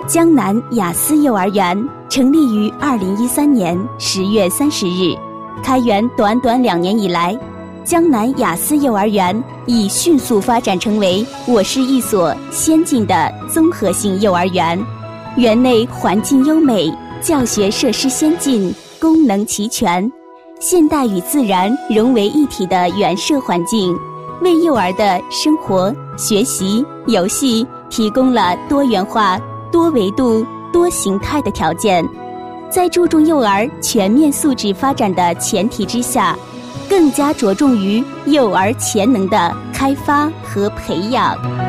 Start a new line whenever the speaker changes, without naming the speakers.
江南雅思幼儿园成立于2013年10月30日，开园短短2年以来，江南雅思幼儿园已迅速发展成为我市一所先进的综合性幼儿园。园内环境优美，教学设施先进，功能齐全，现代与自然融为一体的园舍环境，为幼儿的生活、学习、游戏提供了多元化、多维度、多形态的条件。在注重幼儿全面素质发展的前提之下，更加着重于幼儿潜能的开发和培养。